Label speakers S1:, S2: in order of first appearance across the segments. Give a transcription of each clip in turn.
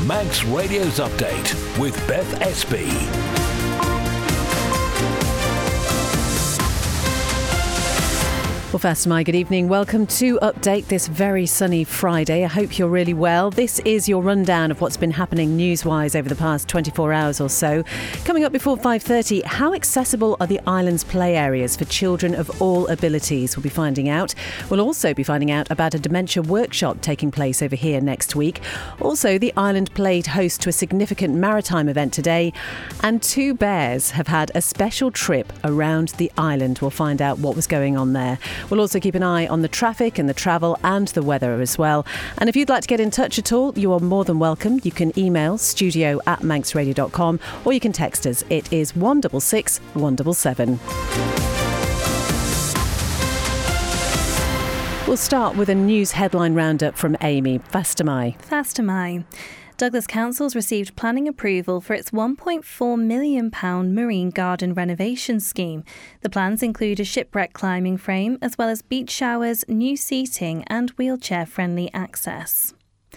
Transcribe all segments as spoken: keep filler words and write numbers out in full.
S1: Manx Radio's Update with Beth Espy.
S2: Well, first, my good evening. Welcome to Update this very sunny Friday. I hope you're really well. This is your rundown of what's been happening news-wise over the past twenty-four hours or so. Coming up before five thirty, how accessible are the island's play areas for children of all abilities? We'll be finding out. We'll also be finding out about a dementia workshop taking place over here next week. Also, the island played host to a significant maritime event today, and two bears have had a special trip around the island. We'll find out what was going on there. We'll also keep an eye on the traffic and the travel and the weather as well. And if you'd like to get in touch at all, you are more than welcome. You can email studio at manx radio dot com or you can text us. It is one six six, one seven seven. We'll start with a news headline roundup from Amy. Fastamai.
S3: Fastamai. Douglas Council's received planning approval for its one point four million pounds marine garden renovation scheme. The plans include a shipwreck climbing frame, as well as beach showers, new seating and wheelchair-friendly access.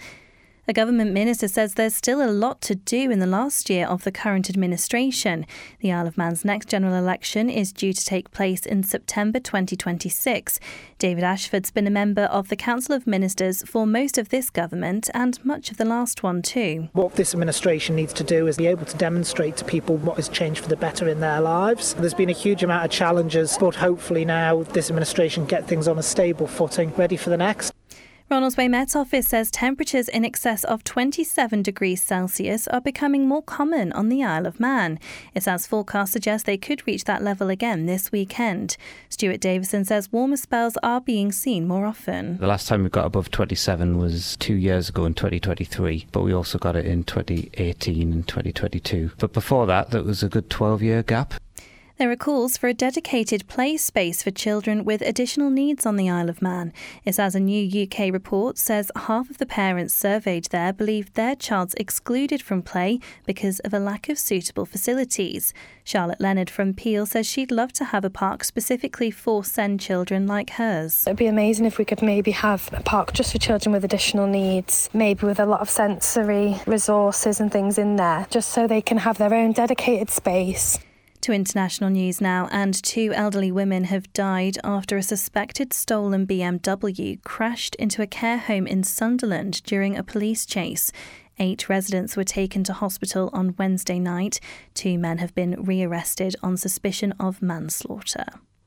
S3: A government minister says there's still a lot to do in the last year of the current administration. The Isle of Man's next general election is due to take place in September twenty twenty-six. David Ashford's been a member of the Council of Ministers for most of this government and much of the last one too.
S4: What this administration needs to do is be able to demonstrate to people what has changed for the better in their lives. There's been a huge amount of challenges, but hopefully now this administration get things on a stable footing, ready for the next.
S3: Ronaldsway Met Office says temperatures in excess of twenty-seven degrees Celsius are becoming more common on the Isle of Man. It says forecasts suggest they could reach that level again this weekend. Stuart Davison says warmer spells are being seen more often.
S5: The last time we got above twenty-seven was two years ago in twenty twenty-three, but we also got it in twenty eighteen and twenty twenty-two. But before that, there was a good twelve-year gap.
S3: There are calls for a dedicated play space for children with additional needs on the Isle of Man. It says a new U K report says half of the parents surveyed there believed their child's excluded from play because of a lack of suitable facilities. Charlotte Leonard from Peel says she'd love to have a park specifically for SEND children like hers.
S6: It'd be amazing if we could maybe have a park just for children with additional needs, maybe with a lot of sensory resources and things in there, just so they can have their own dedicated space.
S3: To international news now, and two elderly women have died after a suspected stolen B M W crashed into a care home in Sunderland during a police chase. Eight residents were taken to hospital on Wednesday night. Two men have been rearrested on suspicion of manslaughter.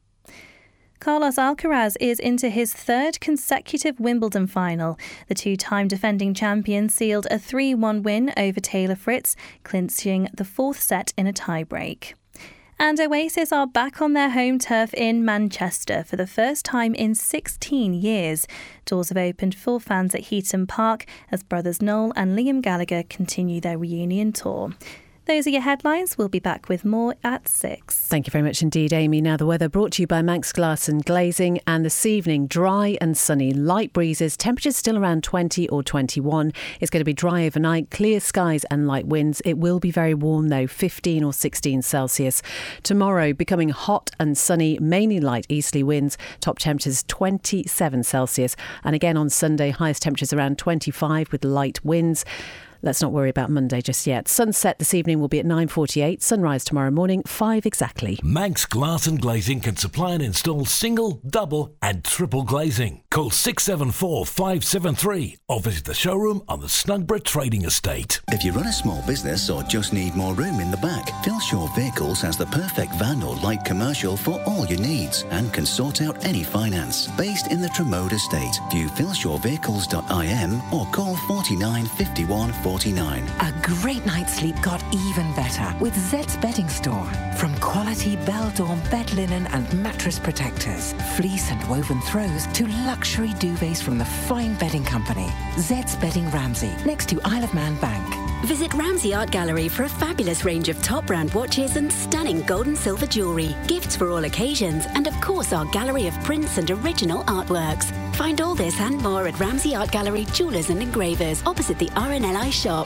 S3: Carlos Alcaraz is into his third consecutive Wimbledon final. The two-time defending champion sealed a three one win over Taylor Fritz, clinching the fourth set in a tie-break. And Oasis are back on their home turf in Manchester for the first time in sixteen years. Doors have opened for fans at Heaton Park as brothers Noel and Liam Gallagher continue their reunion tour. Those are your headlines. We'll be back with more at six.
S2: Thank you very much indeed, Amy. Now the weather brought to you by Manx Glass and Glazing, and this evening dry and sunny, light breezes, temperatures still around twenty or twenty-one. It's going to be dry overnight, clear skies and light winds. It will be very warm though, fifteen or sixteen Celsius. Tomorrow becoming hot and sunny, mainly light easterly winds, top temperatures twenty-seven Celsius. And again on Sunday, highest temperatures around twenty-five with light winds. Let's not worry about Monday just yet. Sunset this evening will be at nine forty-eight. Sunrise tomorrow morning, five exactly.
S1: Manx Glass and Glazing can supply and install single, double and triple glazing. Call six seven four, five seven three or visit the showroom on the Snugborough Trading Estate.
S7: If you run a small business or just need more room in the back, Philshaw Vehicles has the perfect van or light commercial for all your needs and can sort out any finance. Based in the Tremode Estate, view philshaw vehicles dot I M or call forty-nine, fifty-one, forty-nine.
S8: A great night's sleep got even better with Zed's Bedding Store. From quality Beldorm bed linen and mattress protectors, fleece and woven throws to luxury duvets from the fine bedding company. Zed's Bedding Ramsey, next to Isle of Man Bank.
S9: Visit Ramsey Art Gallery for a fabulous range of top brand watches and stunning gold and silver jewellery, gifts for all occasions, and of course our gallery of prints and original artworks. Find all this and more at Ramsey Art Gallery Jewellers and Engravers opposite the R N L I shop.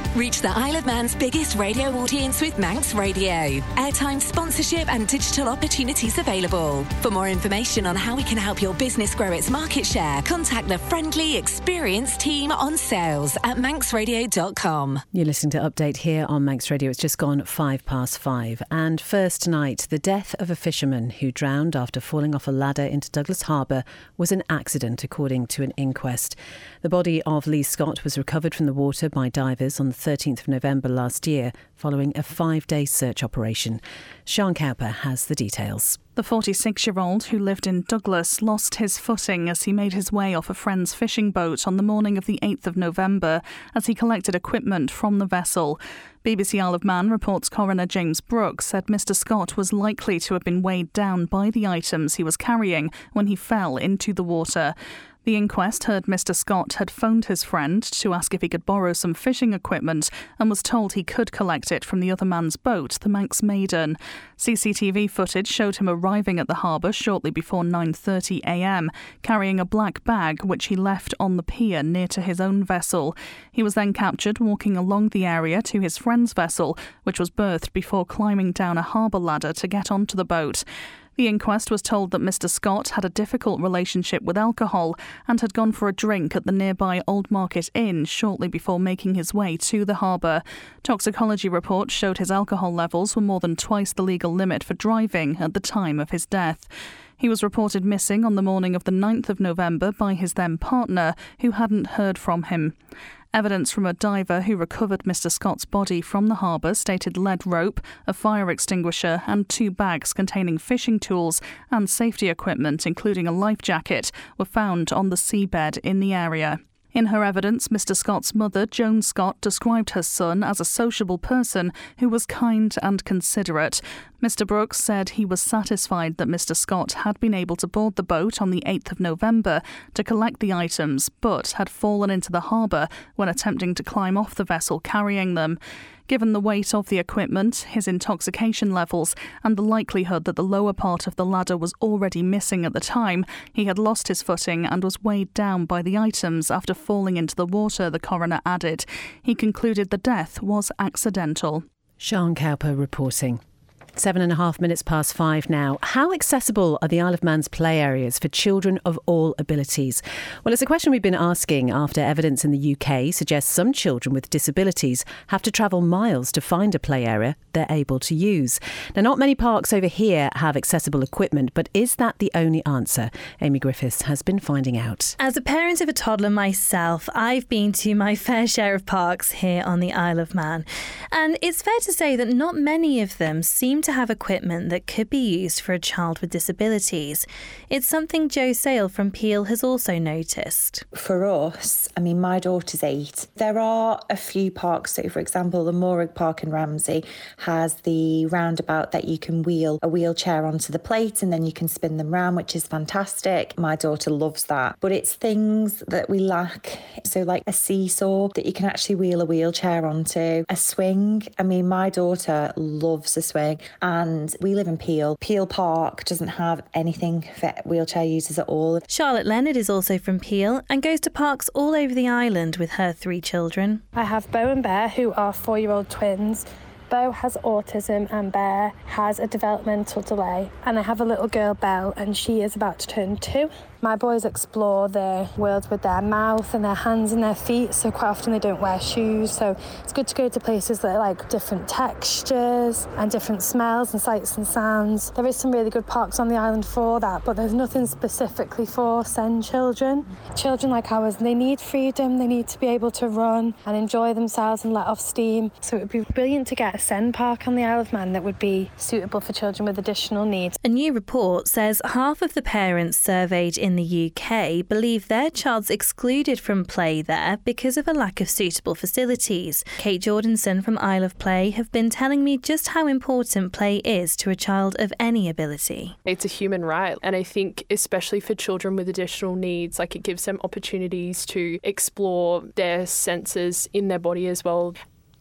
S8: Reach the Isle of Man's biggest radio audience with Manx Radio. Airtime, sponsorship and digital opportunities available. For more information on how we can help your business grow its market share, contact the friendly, experienced team on sales at manx radio dot com.
S2: You're listening to Update here on Manx Radio. It's just gone five past five. And first tonight, the death of a fisherman who drowned after falling off a ladder into Douglas Harbour was an accident, according to an inquest. The body of Lee Scott was recovered from the water by divers on the thirteenth of November last year, following a five-day search operation. Sean Cowper has the details.
S10: The forty-six-year-old who lived in Douglas lost his footing as he made his way off a friend's fishing boat on the morning of the eighth of November as he collected equipment from the vessel. B B C Isle of Man reports coroner James Brooks said Mr Scott was likely to have been weighed down by the items he was carrying when he fell into the water. The inquest heard Mr Scott had phoned his friend to ask if he could borrow some fishing equipment and was told he could collect it from the other man's boat, the Manx Maiden. C C T V footage showed him arriving at the harbour shortly before nine thirty a m, carrying a black bag which he left on the pier near to his own vessel. He was then captured walking along the area to his friend's vessel, which was berthed before climbing down a harbour ladder to get onto the boat. The inquest was told that Mr Scott had a difficult relationship with alcohol and had gone for a drink at the nearby Old Market Inn shortly before making his way to the harbour. Toxicology reports showed his alcohol levels were more than twice the legal limit for driving at the time of his death. He was reported missing on the morning of the ninth of November by his then partner, who hadn't heard from him. Evidence from a diver who recovered Mr Scott's body from the harbour stated lead rope, a fire extinguisher and two bags containing fishing tools and safety equipment, including a life jacket, were found on the seabed in the area. In her evidence, Mr Scott's mother, Joan Scott, described her son as a sociable person who was kind and considerate. Mr Brooks said he was satisfied that Mr Scott had been able to board the boat on the eighth of November to collect the items, but had fallen into the harbour when attempting to climb off the vessel carrying them. Given the weight of the equipment, his intoxication levels, and the likelihood that the lower part of the ladder was already missing at the time, he had lost his footing and was weighed down by the items after falling into the water, the coroner added. He concluded the death was accidental.
S2: Sean Cowper reporting. Seven and a half minutes past five now. How accessible are the Isle of Man's play areas for children of all abilities? Well, it's a question we've been asking after evidence in the U K suggests some children with disabilities have to travel miles to find a play area they're able to use. Now, not many parks over here have accessible equipment, but is that the only answer? Amy Griffiths has been finding out.
S3: As a parent of a toddler myself, I've been to my fair share of parks here on the Isle of Man. And it's fair to say that not many of them seem to have equipment that could be used for a child with disabilities. It's something Jo Sale from Peel has also noticed.
S11: For us, I mean, my daughter's eight. There are a few parks, so for example, the Morag Park in Ramsey has the roundabout that you can wheel a wheelchair onto the plate and then you can spin them round, which is fantastic. My daughter loves that. But it's things that we lack. So like a seesaw that you can actually wheel a wheelchair onto, a swing. I mean, my daughter loves a swing. And we live in Peel. Peel Park doesn't have anything for wheelchair users at all.
S3: Charlotte Leonard is also from Peel and goes to parks all over the island with her three children.
S6: I have Beau and Bear, who are four-year-old twins. Beau has autism and Bear has a developmental delay. And I have a little girl, Belle, and she is about to turn two. My boys explore the world with their mouth and their hands and their feet, so quite often they don't wear shoes. So it's good to go to places that are like different textures and different smells and sights and sounds. There is some really good parks on the island for that, but there's nothing specifically for SEND children. Children like ours, they need freedom, they need to be able to run and enjoy themselves and let off steam. So it would be brilliant to get a SEND park on the Isle of Man that would be suitable for children with additional needs.
S3: A new report says half of the parents surveyed in the U K believe their child's excluded from play there because of a lack of suitable facilities. Kate Jordanson from Isle of Play have been telling me just how important play is to a child of any ability.
S12: It's a human right, and I think especially for children with additional needs, like it gives them opportunities to explore their senses in their body as well.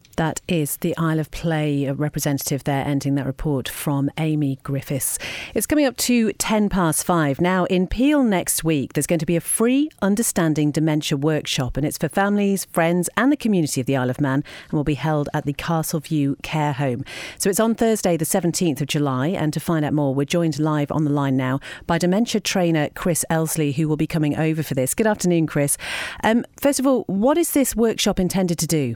S2: That is the Isle of Play representative there, ending that report from Amy Griffiths. It's coming up to ten past five. Now, in Peel next week, there's going to be a free Understanding Dementia workshop, and it's for families, friends and the community of the Isle of Man, and will be held at the Castleview Care Home. So it's on Thursday, the seventeenth of July, and to find out more, we're joined live on the line now by dementia trainer Chris Elsley, who will be coming over for this. Good afternoon, Chris. Um, first of all, what is this workshop intended to do?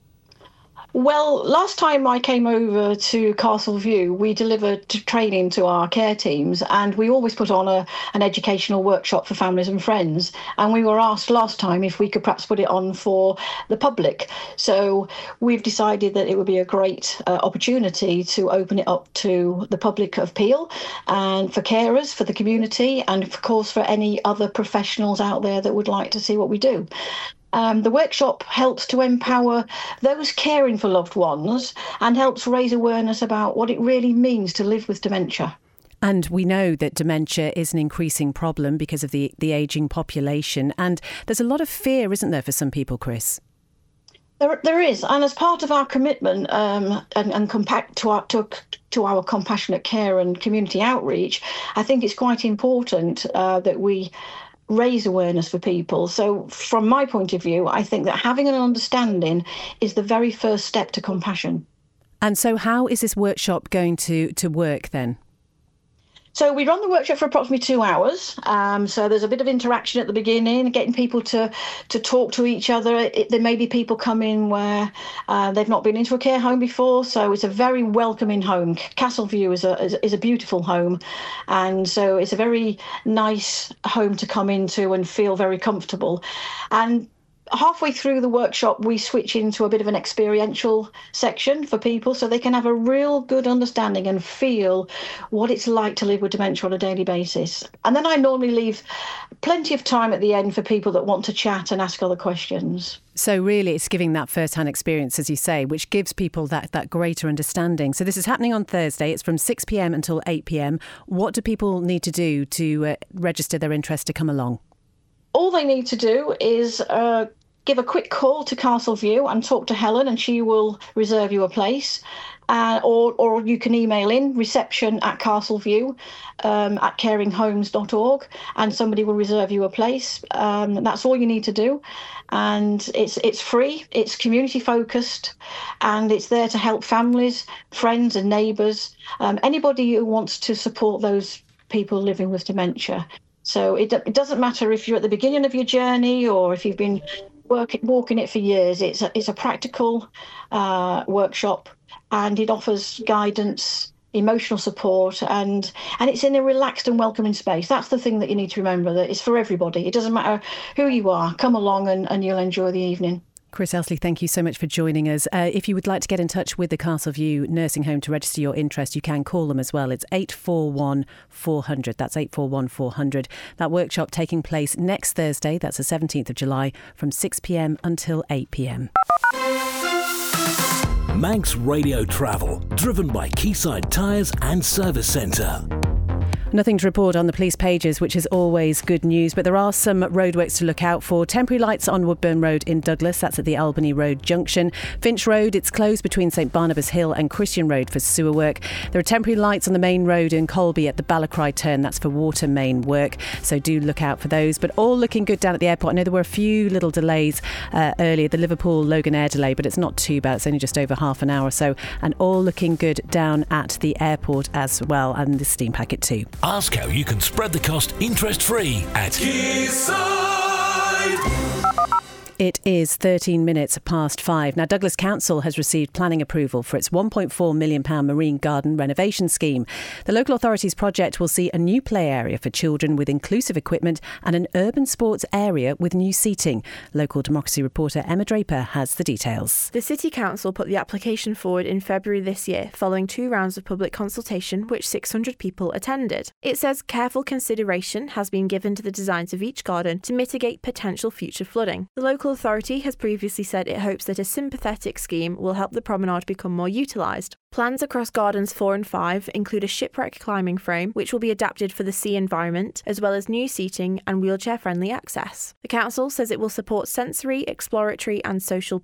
S13: Well, last time I came over to Castleview, we delivered training to our care teams, and we always put on a, an educational workshop for families and friends. And we were asked last time if we could perhaps put it on for the public. So we've decided that it would be a great uh, opportunity to open it up to the public of Peel, and for carers, for the community, and of course for any other professionals out there that would like to see what we do. Um, the workshop helps to empower those caring for loved ones and helps raise awareness about what it really means to live with dementia.
S2: And we know that dementia is an increasing problem because of the, the ageing population. And there's a lot of fear, isn't there, for some people, Chris?
S13: There, there is, and as part of our commitment um, and, and compact to our to, to our compassionate care and community outreach, I think it's quite important uh, that we raise awareness for people. So from my point of view, I think that having an understanding is the very first step to compassion.
S2: And so how is this workshop going to, to work then?
S13: So we run the workshop for approximately two hours. Um, so there's a bit of interaction at the beginning, getting people to to talk to each other. It, there may be people come in where uh, they've not been into a care home before. So it's a very welcoming home. Castleview is a, is, is a beautiful home. And so it's a very nice home to come into and feel very comfortable. And halfway through the workshop, we switch into a bit of an experiential section for people so they can have a real good understanding and feel what it's like to live with dementia on a daily basis. And then I normally leave plenty of time at the end for people that want to chat and ask other questions.
S2: So really it's giving that first-hand experience, as you say, which gives people that, that greater understanding. So this is happening on Thursday. It's from six p.m. until eight p.m. What do people need to do to uh, register their interest to come along?
S13: All they need to do is uh, give a quick call to Castleview and talk to Helen, and she will reserve you a place. Uh, or, or you can email in reception at Castleview um, at caring homes dot org, and somebody will reserve you a place. Um, that's all you need to do. And it's it's free, it's community focused, and it's there to help families, friends and neighbours, um, anybody who wants to support those people living with dementia. So it, it doesn't matter if you're at the beginning of your journey or if you've been working, walking it for years. It's a, it's a practical uh, workshop, and it offers guidance, emotional support, and and it's in a relaxed and welcoming space. That's the thing that you need to remember, that it's for everybody. It doesn't matter who you are. Come along and, and you'll enjoy the evening.
S2: Chris Elsley, thank you so much for joining us. Uh, if you would like to get in touch with the Castleview Nursing Home to register your interest, you can call them as well. It's eight four one four hundred. That's eight four one four hundred. That workshop taking place next Thursday, that's the seventeenth of July, from six p.m. until eight p.m.
S1: Manx Radio Travel, driven by Quayside Tyres and Service Centre.
S2: Nothing to report on the police pages, which is always good news, but there are some roadworks to look out for. Temporary lights on Woodburn Road in Douglas, that's at the Albany Road junction. Finch Road, it's closed between St Barnabas Hill and Christian Road for sewer work. There are temporary lights on the main road in Colby at the Ballacry turn, that's for water main work, so do look out for those. But all looking good down at the airport. I know there were a few little delays uh, earlier, the Liverpool Logan Air delay, but it's not too bad, it's only just over half an hour or so, and all looking good down at the airport as well, and the steam packet too.
S1: Ask how you can spread the cost interest-free at Quayside.
S2: It is thirteen minutes past five. Now, Douglas Council has received planning approval for its one point four million pounds marine garden renovation scheme. The local authority's project will see a new play area for children with inclusive equipment and an urban sports area with new seating. Local Democracy reporter Emma Draper has the details.
S14: The City Council put the application forward in February this year, following two rounds of public consultation, which six hundred people attended. It says careful consideration has been given to the designs of each garden to mitigate potential future flooding. The local authority has previously said it hopes that a sympathetic scheme will help the promenade become more utilised. Plans across gardens four and five include a shipwreck climbing frame, which will be adapted for the sea environment, as well as new seating and wheelchair-friendly access. The council says it will support sensory, exploratory and social play.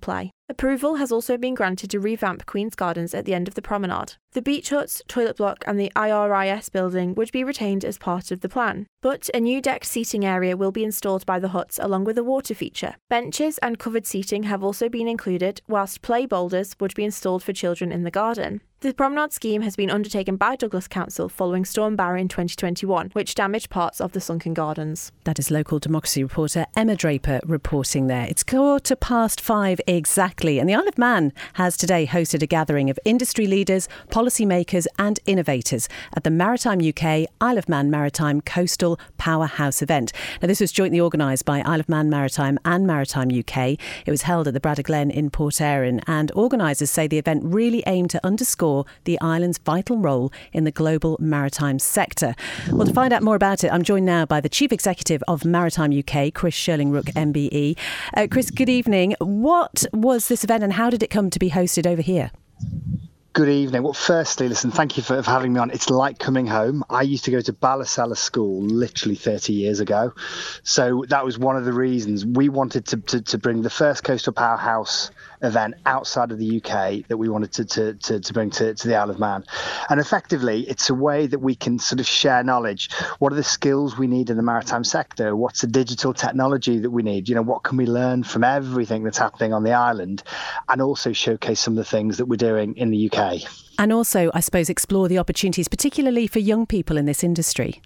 S14: Approval has also been granted to revamp Queen's Gardens at the end of the promenade. The beach huts, toilet block and the I R I S building would be retained as part of the plan, but a new decked seating area will be installed by the huts along with a water feature. Benches and covered seating have also been included, whilst play boulders would be installed for children in the garden. The promenade scheme has been undertaken by Douglas Council following Storm Barry in twenty twenty-one, which damaged parts of the sunken gardens.
S2: That is local democracy reporter Emma Draper reporting there. It's quarter past five exactly, and the Isle of Man has today hosted a gathering of industry leaders, policymakers and innovators at the Maritime U K Isle of Man Maritime Coastal Powerhouse event. Now, this was jointly organised by Isle of Man Maritime and Maritime U K. It was held at the Bradda Glen in Port Erin, and organisers say the event really aimed to underscore the island's vital role in the global maritime sector. Well, to find out more about it, I'm joined now by the Chief Executive of Maritime U K, Chris Shirling-Rooke M B E. Uh, Chris, good evening. What was this event and how did it come to be hosted over here?
S15: Good evening. Well, firstly, listen, thank you for, for having me on. It's like coming home. I used to go to Ballasalla School literally thirty years ago. So that was one of the reasons we wanted to, to, to bring the first Coastal Powerhouse event outside of the U K that we wanted to, to, to, to bring to, to the Isle of Man. And effectively, it's a way that we can sort of share knowledge. What are the skills we need in the maritime sector? What's the digital technology that we need? You know, what can we learn from everything that's happening on the island? And also showcase some of the things that we're doing in the U K.
S2: And also, I suppose, explore the opportunities, particularly for young people in this industry.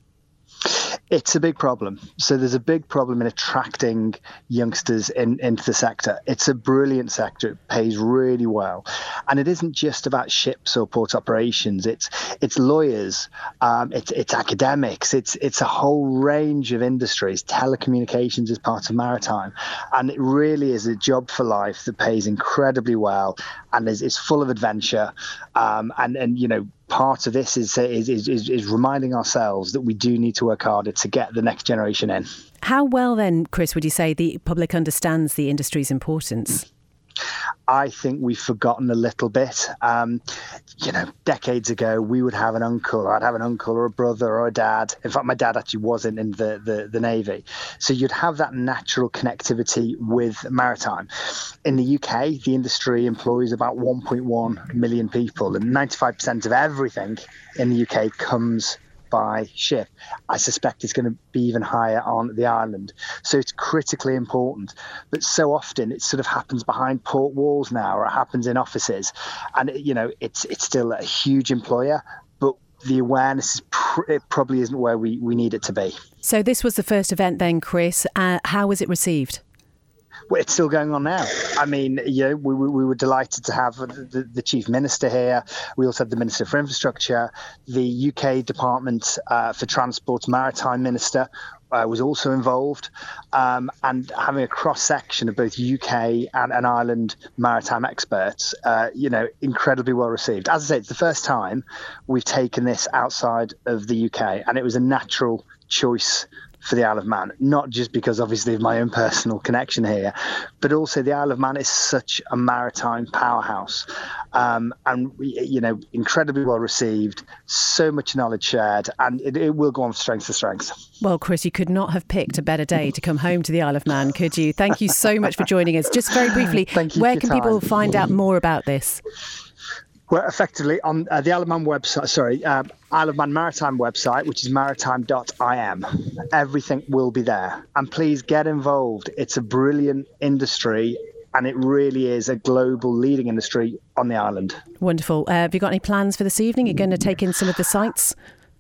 S15: It's a big problem. So there's a big problem in attracting youngsters in, into the sector. It's a brilliant sector. It pays really well. And it isn't just about ships or port operations. It's it's lawyers, um, it's it's academics, it's it's a whole range of industries. Telecommunications is part of maritime. And it really is a job for life that pays incredibly well and is, is full of adventure. Um, and, and, you know, part of this is, is is is reminding ourselves that we do need to work harder to get the next generation in.
S2: How well then, Chris, would you say the public understands the industry's importance?
S15: I think we've forgotten a little bit. Um, you know, decades ago, we would have an uncle, or I'd have an uncle or a brother or a dad. In fact, my dad actually wasn't in the, the, the Navy. So you'd have that natural connectivity with maritime. In the U K, the industry employs about one point one million people, and ninety-five percent of everything in the U K comes by ship. I suspect it's going to be even higher on the island. So it's critically important. But so often it sort of happens behind port walls now, or it happens in offices. And, you know, it's it's still a huge employer, but the awareness is pr- it probably isn't where we, we need it to be.
S2: So this was the first event then, Chris. Uh, how was it received?
S15: Well, it's still going on now. I mean, you know, we, we, we were delighted to have the, the Chief Minister here. We also had the Minister for Infrastructure, the U K Department uh, for Transport Maritime Minister uh, was also involved, um, and having a cross-section of both U K and, and Ireland maritime experts, uh, you know, incredibly well received. As I say, it's the first time we've taken this outside of the U K, and it was a natural choice for the Isle of Man, not just because obviously of my own personal connection here, but also the Isle of Man is such a maritime powerhouse, um, and you know, incredibly well received, so much knowledge shared, and it, it will go on from strength to strength.
S2: Well, Chris, you could not have picked a better day to come home to the Isle of Man, could you? Thank you so much for joining us. Just very briefly, where can people find out more about this?
S15: Well, effectively on uh, the Isle of Man website, sorry, uh, Isle of Man Maritime website, which is maritime dot I M. Everything will be there. And please get involved. It's a brilliant industry, and it really is a global leading industry on the island.
S2: Wonderful. Uh, have you got any plans for this evening? You're going to take in some of the sights?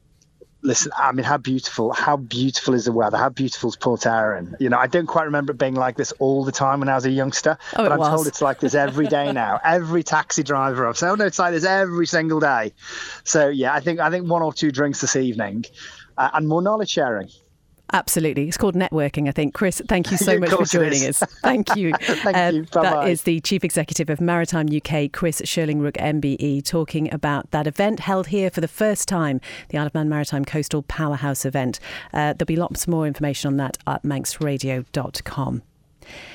S15: Listen, I mean, how beautiful, how beautiful is the weather? How beautiful is Port Erin? You know, I don't quite remember it being like this all the time when I was a youngster,
S2: oh,
S15: but I'm
S2: was.
S15: told it's like this every day now. Every taxi driver I've said, oh no, it's like this every single day. So yeah, I think I think one or two drinks this evening uh, and more knowledge sharing.
S2: Absolutely. It's called networking, I think. Chris, thank you so much for joining us. Thank you.
S15: Thank
S2: uh,
S15: you. Bye-bye.
S2: That is the Chief Executive of Maritime U K, Chris Shirling-Rooke M B E, talking about that event held here for the first time, the Isle of Man Maritime Coastal Powerhouse event. Uh, there'll be lots more information on that at manx radio dot com.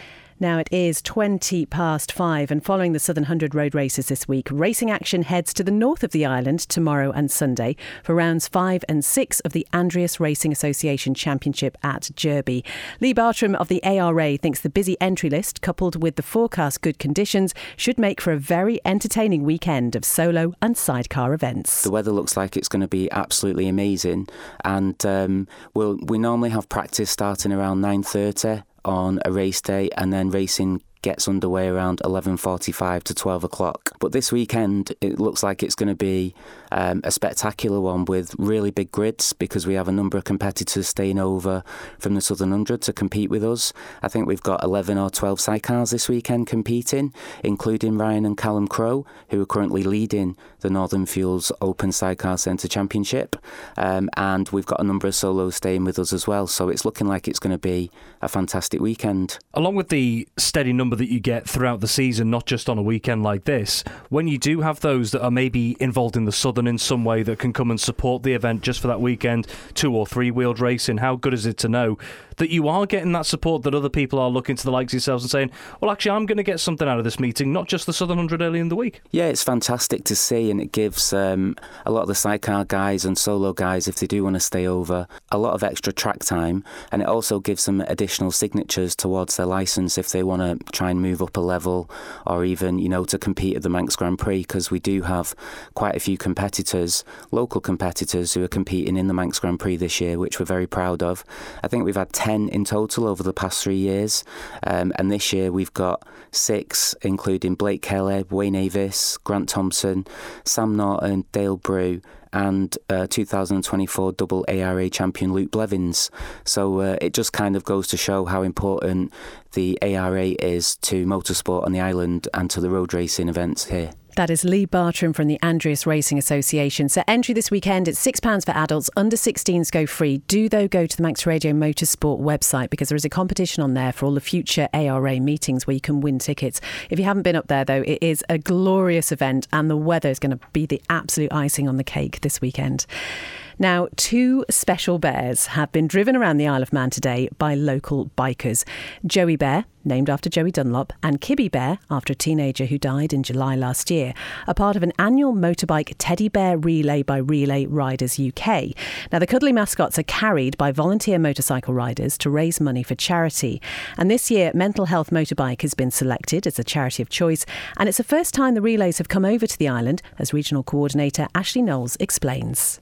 S2: Now it is twenty past five, and following the Southern one hundred road races this week, racing action heads to the north of the island tomorrow and Sunday for rounds five and six of the Andreas Racing Association Championship at Derby. Lee Bartram of the A R A thinks the busy entry list, coupled with the forecast good conditions, should make for a very entertaining weekend of solo and sidecar events.
S16: The weather looks like it's going to be absolutely amazing, and um, we'll, we normally have practice starting around nine thirty on a race day, and then racing gets underway around eleven forty-five to twelve o'clock. But this weekend it looks like it's going to be um, a spectacular one with really big grids, because we have a number of competitors staying over from the Southern one hundred to compete with us. I think we've got eleven or twelve sidecars this weekend competing, including Ryan and Callum Crowe, who are currently leading the Northern Fuels Open Sidecar Centre Championship. Um, and we've got a number of solos staying with us as well. So it's looking like it's going to be a fantastic weekend.
S17: Along with the steady number that you get throughout the season, not just on a weekend like this, when you do have those that are maybe involved in the Southern in some way that can come and support the event just for that weekend, two or three wheeled racing, how good is it to know that you are getting that support, that other people are looking to the likes of yourselves and saying, well, actually, I'm going to get something out of this meeting, not just the Southern one hundred early in the week?
S16: Yeah, it's fantastic to see, and it gives um, a lot of the sidecar guys and solo guys, if they do want to stay over, a lot of extra track time, and it also gives them additional signatures towards their licence if they want to try and move up a level, or even, you know, to compete at the Manx Grand Prix, because we do have quite a few competitors, local competitors, who are competing in the Manx Grand Prix this year, which we're very proud of. I think we've had ten in total over the past three years, um, and this year we've got six, including Blake Kelly, Wayne Avis, Grant Thompson, Sam Norton, Dale Brew, and uh, two thousand twenty-four double A R A champion Luke Blevins. So uh, it just kind of goes to show how important the A R A is to motorsport on the island and to the road racing events here.
S2: That is Lee Bartram from the Andreas Racing Association. So entry this weekend, it's six pounds for adults. Under sixteens go free. Do, though, go to the Manx Radio Motorsport website, because there is a competition on there for all the future A R A meetings where you can win tickets. If you haven't been up there, though, it is a glorious event, and the weather is going to be the absolute icing on the cake this weekend. Now, two special bears have been driven around the Isle of Man today by local bikers. Joey Bear, named after Joey Dunlop, and Kibby Bear, after a teenager who died in July last year, are part of an annual motorbike teddy bear relay by Relay Riders U K. Now, the cuddly mascots are carried by volunteer motorcycle riders to raise money for charity. And this year, Mental Health Motorbike has been selected as a charity of choice, and it's the first time the relays have come over to the island, as regional coordinator Ashley Knowles explains.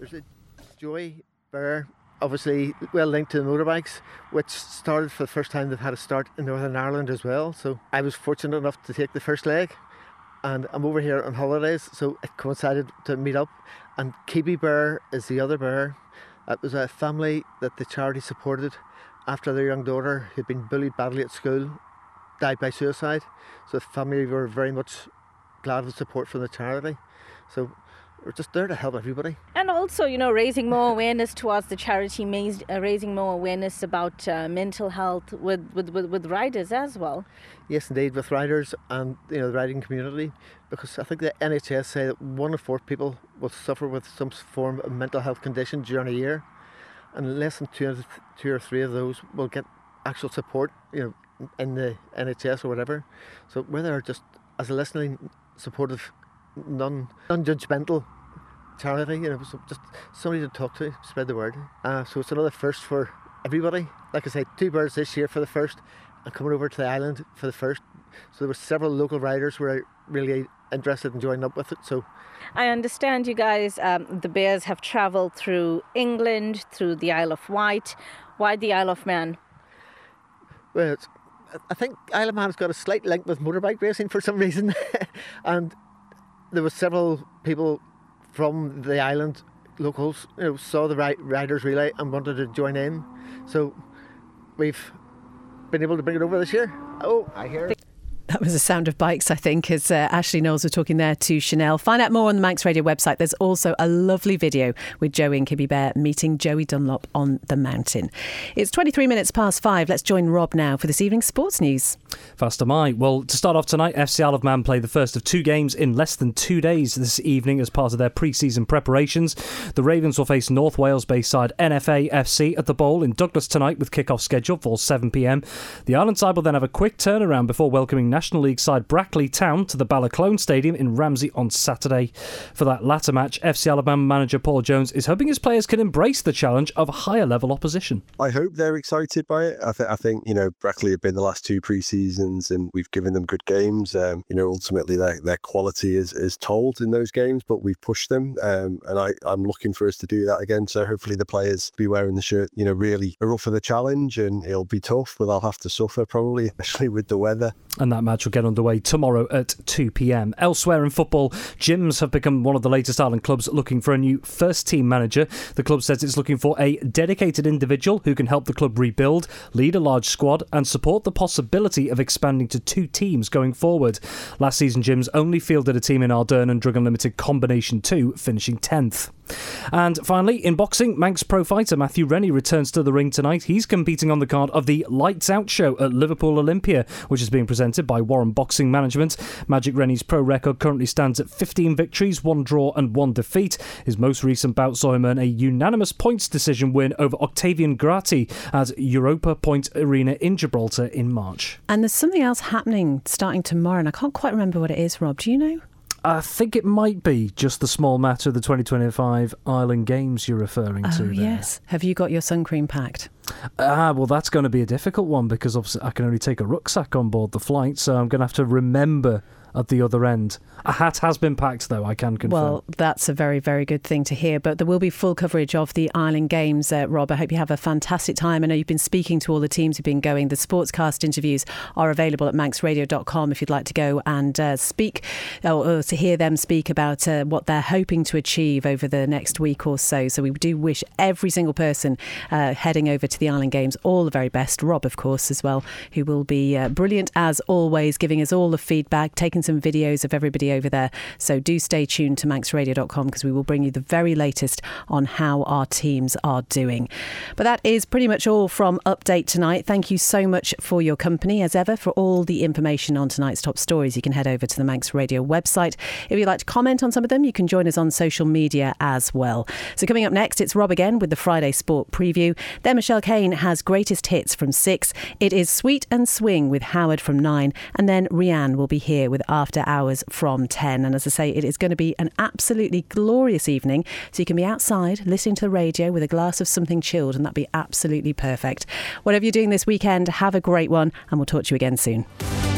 S18: Joey Bear, obviously well linked to the motorbikes, which started for the first time they've had a start in Northern Ireland as well. So I was fortunate enough to take the first leg, and I'm over here on holidays, so it coincided to meet up. And Kibby Bear is the other bear. It was a family that the charity supported after their young daughter, who'd been bullied badly at school, died by suicide. So the family were very much glad of the support from the charity. So we're just there to help everybody.
S19: And also, you know, raising more awareness towards the charity means uh, raising more awareness about uh, mental health with, with, with, with riders as well.
S18: Yes, indeed, with riders and, you know, the riding community, because I think the N H S say that one in four people will suffer with some form of mental health condition during a year, and less than two, two or three of those will get actual support, you know, in the N H S or whatever. So we're there just as a listening, supportive, non non-judgmental charity, you know, so just somebody to talk to, spread the word. Uh, so it's another first for everybody. Like I say, two birds this year for the first, and coming over to the island for the first. So there were several local riders who were really interested in joining up with it. So
S19: I understand you guys, um, the bears have travelled through England, through the Isle of Wight. Why the Isle of Man?
S18: Well, it's, I think Isle of Man has got a slight link with motorbike racing for some reason, and there were several people from the island, locals, you know, saw the ri- riders relay and wanted to join in. So we've been able to bring it over this year. Oh, I hear it.
S2: That was the sound of bikes, I think, as uh, Ashley Knowles was talking there to Chanel. Find out more on the Manx Radio website. There's also a lovely video with Joey and Kibby Bear meeting Joey Dunlop on the mountain. It's twenty-three minutes past five. Let's join Rob now for this evening's sports news.
S17: Fast am I. Well, to start off tonight, F C Isle of Man play the first of two games in less than two days this evening as part of their pre-season preparations. The Ravens will face North Wales-based side N F A F C at the Bowl in Douglas tonight with kick-off scheduled for seven p m. The Island side will then have a quick turnaround before welcoming National League side Brackley Town to the Balaclone Stadium in Ramsey on Saturday. For that latter match, F C Isle of Man manager Paul Jones is hoping his players can embrace the challenge of higher level opposition.
S20: I hope they're excited by it. I, th- I think, you know, Brackley have been the last two pre-seasons and we've given them good games. Um, you know, ultimately their, their quality is, is told in those games, but we've pushed them um, and I, I'm looking for us to do that again. So hopefully the players be wearing the shirt, you know, really are up for the challenge, and it'll be tough, but I'll have to suffer probably, especially with the weather.
S17: And that match will get underway tomorrow at two p m. Elsewhere in football, Gyms have become one of the latest Ireland clubs looking for a new first-team manager. The club says it's looking for a dedicated individual who can help the club rebuild, lead a large squad and support the possibility of expanding to two teams going forward. Last season, Gyms only fielded a team in Ardern and Drug Unlimited Combination two, finishing tenth. And finally, in boxing, Manx pro fighter Matthew Rennie returns to the ring tonight. He's competing on the card of the Lights Out show at Liverpool Olympia, which is being presented by Warren Boxing Management. Magic Rennie's pro record currently stands at fifteen victories, one draw and one defeat. His most recent bout saw him earn a unanimous points decision win over Octavian Grati at Europa Point Arena in Gibraltar in March.
S2: And there's something else happening starting tomorrow, and I can't quite remember what it is, Rob. Do you know?
S17: I think it might be just the small matter of the twenty twenty-five Island Games you're referring
S2: oh,
S17: to there.
S2: Yes. Have you got your sun cream packed?
S17: Ah, well, that's going to be a difficult one because obviously I can only take a rucksack on board the flight, so I'm going to have to remember at the other end. A hat has been packed, though, I can confirm.
S2: Well, that's a very, very good thing to hear. But there will be full coverage of the Island Games, uh, Rob. I hope you have a fantastic time. I know you've been speaking to all the teams who've been going. The Sportscast interviews are available at manx radio dot com if you'd like to go and uh, speak or, or to hear them speak about uh, what they're hoping to achieve over the next week or so. So we do wish every single person uh, heading over to the Island Games all the very best. Rob, of course, as well, who will be uh, brilliant as always, giving us all the feedback, taking some videos of everybody over there. So do stay tuned to manx radio dot com because we will bring you the very latest on how our teams are doing. But that is pretty much all from Update tonight. Thank you so much for your company. As ever, for all the information on tonight's top stories, you can head over to the Manx Radio website. If you'd like to comment on some of them, you can join us on social media as well. So coming up next, it's Rob again with the Friday Sport Preview. Then Michelle Kane has Greatest Hits from six. It is Sweet and Swing with Howard from nine. And then Rianne will be here with After Hours from ten. And as I say, it is going to be an absolutely glorious evening. So you can be outside listening to the radio with a glass of something chilled, and that'd be absolutely perfect. Whatever you're doing this weekend, have a great one, and we'll talk to you again soon.